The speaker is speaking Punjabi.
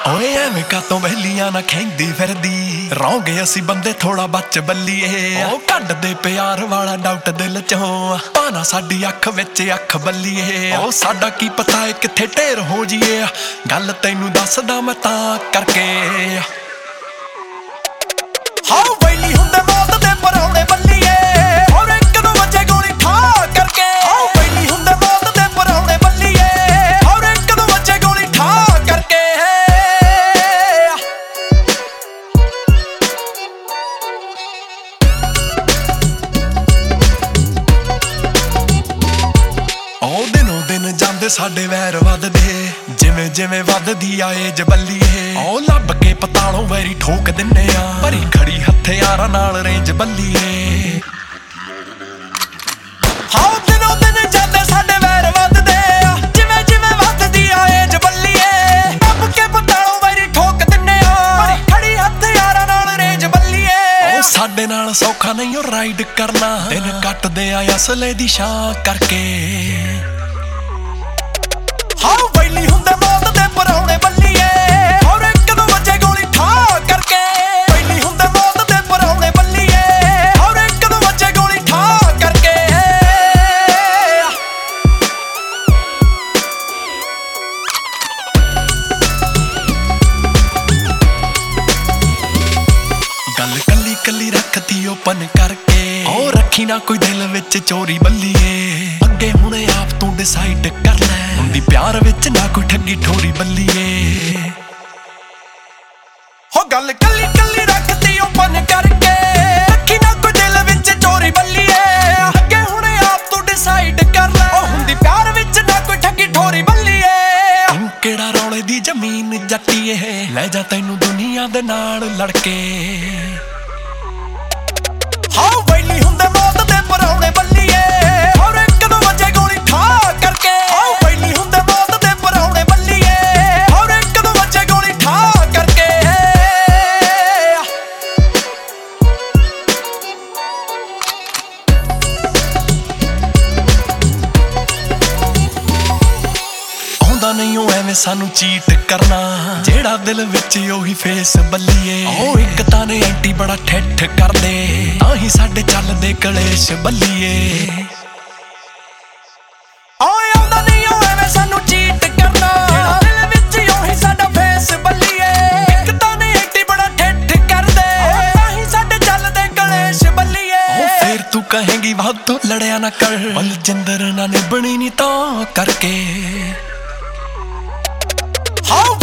ਓਏ ਐਵੇਂ ਕਾਤੋਂ ਵਹਿਲੀਆਂ ਨਾ ਖੈਂਦੀ ਫਿਰਦੀ ਰੌਂਗੇ ਅਸੀਂ ਬੰਦੇ ਥੋੜਾ ਬੱਚ ਬੱਲੀਏ ਉਹ ਕੱਢਦੇ ਪਿਆਰ ਵਾਲਾ ਡਾਊਟ ਦਿਲ ਚੋਂ ਪਾਣਾ ਸਾਡੀ ਅੱਖ ਵਿੱਚ ਅੱਖ ਬੱਲੀਏ ਉਹ ਸਾਡਾ ਕੀ ਪਤਾ ਏ ਕਿੱਥੇ ਢੇਰ ਹੋ ਜੀਏ ਗੱਲ ਤੈਨੂੰ ਦੱਸਦਾ ਮੈਂ ਤਾਂ ਕਰਕੇ ਹਾਂ ਵੈਲੀ ਹੁੰਦੇ ਮੌਤ ਦੇ ਪਰੌਣੇ ਬੱਲੀਏ ਔਰ ਇੱਕ ਦੋ ਵਜੇ ਗੋਲੀ ਠਾ ਕਰਕੇ ਹਾਂ ਵੈਲੀ ਹੁੰਦੇ ਮੌਤ ਦੇ ਪਰੌਣੇ ਬੱਲੀਏ ਔਰ ਇੱਕ ਦੋ ਵਜੇ ਗੋਲੀ ਠਾ ਕਰਕੇ ਉਹ ਦਿਨੋਂ ਦਿਨ ਜਾਂਦੇ ਸਾਡੇ ਵੈਰ ਵੱਧਦੇ ਜਿਵੇਂ ਜਿਵੇਂ ਵੱਧਦੀ ਆ ਏਜ ਬੱਲੀਏ ਉਹ ਲੱਭ ਕੇ ਪਤਾਲੋਂ ਵੈਰੀ ਠੋਕ ਦਿੰਨੇ ਆ ਭਰੀ ਖੜੀ ਹਥਿਆਰਾਂ ਨਾਲ ਰੇਂਜ ਬੱਲੀਏ ਹਾਂ ਦਿਨੋਂ ਦਿਨ ਜਾਂਦੇ ਸਾਡੇ ਵੈਰ ਵੱਧਦੇ ਆ ਜਿਵੇਂ ਜਿਵੇਂ ਵੱਧਦੀ ਆ ਏਜ ਬੱਲੀਏ ਲੱਭ ਕੇ ਪਤਾਲੋਂ ਵੈਰੀ ਠੋਕ ਦਿੰਨੇ ਆ ਭਰੀ ਖੜੀ ਹਥਿਆਰਾਂ ਨਾਲ ਰੇਂਜ ਬੱਲੀਏ ਉਹ ਸਾਡੇ ਨਾਲ ਸੌਖਾ ਨਹੀਂ ਉਹ ਰਾਈਡ ਕਰਨਾ ਦਿਨ ਕੱਟਦੇ ਆ ਅਸਲੇ ਦੀ ਛਾਂ ਕਰਕੇ ਹਾਂ ਵੈਲੀ ਹੁੰਦੇ ਮੌਤ ਦੇ ਪਰੌਣੇ ਬੱਲੀਏ ਔਰ ਇੱਕ ਦੋ ਵਜੇ ਗੋਲੀ ਠਾ ਕਰਕੇ ਵੈਲੀ ਹੁੰਦੇ ਮੌਤ ਦੇ ਪਰੌਣੇ ਬੱਲੀਏ ਔਰ ਇੱਕ ਦੋ ਵਜੇ ਗੋਲੀ ਠਾ ਕਰਕੇ ਗੱਲ ਕੱਲੀ ਕੱਲੀ ਰੱਖਤੀ ਓਪਨ ਕਰਕੇ ਉਹ ਰੱਖੀ ਨਾ ਕੋਈ ਦਿਲ ਵਿੱਚ ਚੋਰੀ ਬੱਲੀਏ ਅੱਗੇ ਹੁਣੇ ਆਪ ਤੂੰ ਡਿਸਾਈਡ ਕਰ ਲੈ ਹੁੰਦੀ ਪਿਆਰ ਵਿੱਚ ਨਾ ਕੋਈ ਠੱਗੀ ਠੋਰੀ ਬੱਲੀਏ ਹੋ ਗੱਲ ਕੱਲੀ ਕੱਲੀ ਰੱਖਤੀ ਓਪਨ ਕਰਕੇ ਰੱਖੀ ਨਾ ਕੋਈ ਦਿਲ ਵਿੱਚ ਚੋਰੀ ਬੱਲੀਏ ਅੱਗੇ ਹੁਣੇ ਆਪ ਤੂੰ ਡਿਸਾਈਡ ਕਰ ਲੈ ਉਹ ਹੁੰਦੀ ਪਿਆਰ ਵਿੱਚ ਨਾ ਕੋਈ ਠੱਗੀ ਠੋਰੀ ਬੱਲੀਏ ਤੂੰ ਕਿਹੜਾ ਰੌਲੇ ਦੀ ਜ਼ਮੀਨ ਜੱਟੀਏ ਲੈ ਜਾ ਤੈਨੂੰ ਦੁਨੀਆ ਦੇ ਨਾਲ ਲੜ ਕੇ ਹਾਂ ਵੈਲੀ ਹੁੰਦੇ ਮੌਤ ਦੇ ਪਰੌਣੇ ਬੱਲੀਏ ਔਰ ਇੱਕ ਦੋ ਵਜੇ ਗੋਲੀ ਠਾ ਕਰਕੇ ਹਾਂ ਵੈਲੀ ਹੁੰਦੇ ਮੌਤ ਦੇ ਪਰੌਣੇ ਬੱਲੀਏ ਔਰ ਇੱਕ ਦੋ ਵਜੇ ਗੋਲੀ ਠਾ ਕਰਕੇ ਆਉਂਦਾ ਨਹੀਂ ਉਹ ਐਵੇਂ ਸਾਨੂੰ ਚੀਟ ਕਰਨਾ ਜਿਹੜਾ ਦਿਲ ਵਿੱਚ ਉਹੀ ਫੇਸ ਬੱਲੀਏ ਉਹ ਇੱਕ ਤਾਂ ਨੇ ਐਂਟੀ ਬੜਾ ਠੱਠ ਕਰਦੇ ਤਾਂ ਹੀ ਸਾਡੇ ਚੱਲਦੇ ਕਲੇਸ਼ ਬੱਲੀਏ ਓਏ ਆਉਂਦਾ ਨਹੀਂ ਉਹ ਐਵੇਂ ਸਾਨੂੰ ਚੀਟ ਕਰਨਾ ਜਿਹੜਾ ਦਿਲ ਵਿੱਚ ਉਹੀ ਸਾਡਾ ਫੇਸ ਬੱਲੀਏ ਇੱਕ ਤਾਂ ਨੇ ਐਂਟੀ ਬੜਾ ਠੱਠ ਕਰਦੇ ਤਾਂ ਹੀ ਸਾਡੇ ਚੱਲਦੇ ਕਲੇਸ਼ ਬੱਲੀਏ ਉਹ ਫੇਰ ਤੂੰ ਕਹੇਂਗੀ ਵਾਧੂ ਲੜਿਆ ਨਾ ਕਰ ਬਲਜਿੰਦਰ ਨਾ ਨਿਭਣੀ ਨੀ ਤਾਂ ਕਰਕੇ ਹਾਂ